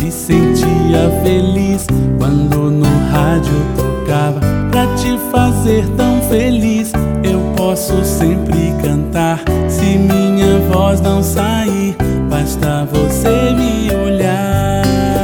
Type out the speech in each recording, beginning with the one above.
me sentia feliz quando no rádio tocava pra te fazer tão feliz. Eu posso sempre cantar se minha voz não sair, basta você me olhar.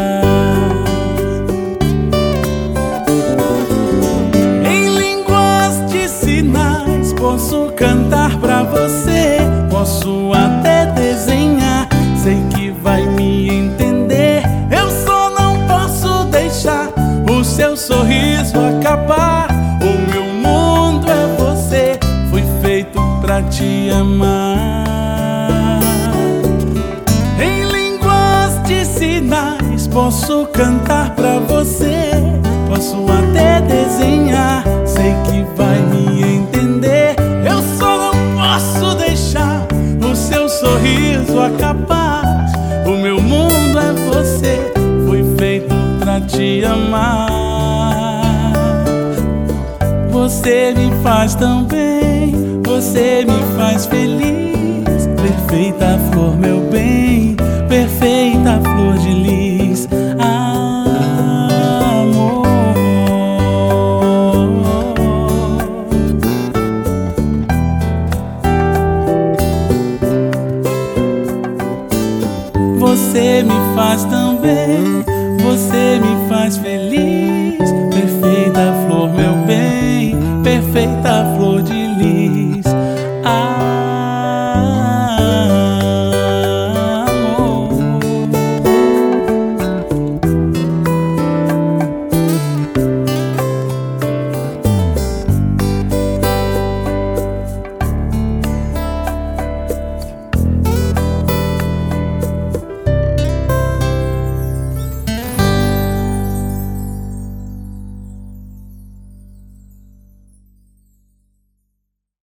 Em línguas de sinais posso cantar pra você, posso até desenhar, sei que vai me entender. Eu só não posso deixar o seu sorriso acabar. O meu mundo é você, fui feito pra te amar. Em línguas de sinais posso cantar pra você, posso até desenhar, sei que vai me entender. Eu só não posso deixar o seu sorriso acabar. O meu mundo é você, fui feito pra te amar. Você me faz tão bem, você me faz feliz. Perfeita flor, meu bem, perfeita flor de lis. Amor, você me faz tão bem, você me faz feliz. Perfeita flor, meu bem, perfeita flor de